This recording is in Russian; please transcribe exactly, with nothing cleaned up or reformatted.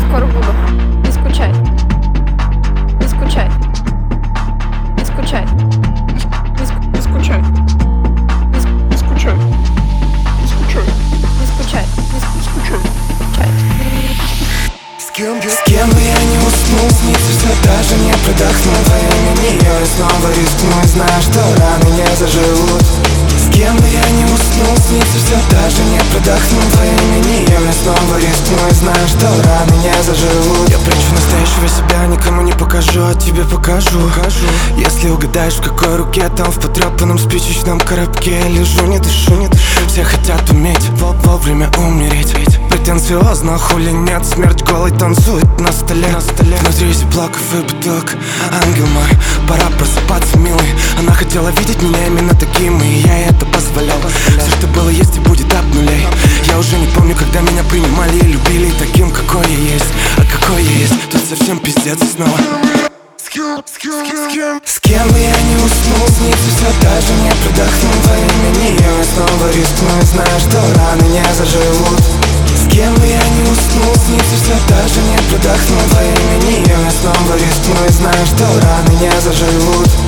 скоро буду. Не скучай. Не скучай. Не скучай. Не, ск... не скучай. Не, ск... не скучай. Не скучай. Не скучай. Не, ск... не скучай. Скучай. С кем, с кем бы я не уснул, снится все даже не продохнул во имя нее. И снова рискну и знаю, что раны не заживут. С кем бы я не уснул, снится все даже не продохнул во имя нее. И снова рискну и знаю, что раны не заживут. Я прячу настоящего себя, никому не покажу, а тебе покажу, покажу. Если угадаешь, в какой руке, там в потрепанном спичечном коробке я лежу, не дышу, не дышу. Все хотят уметь во вовремя умереть. Претенциозно, хули нет, смерть голой танцует на столе, на столе. Внутри зиплоков и бутылок. Ангел мой, пора просыпаться, милый. Она хотела видеть меня именно таким, и я ей это позволял. Все, что было, есть и будет от нулей. Я уже не помню, когда меня принимали и любили таким, какой я есть. А какой я есть, тут совсем пиздец и снова. С кем, с кем, с кем, с кем бы я не уснул, снится все даже не продохнул во имя нее. И снова рискну и знаю, что раны не заживут. С кем бы я не уснул, снится все даже не продохнул во имя нее. И снова рискну и знаю, что раны не заживут.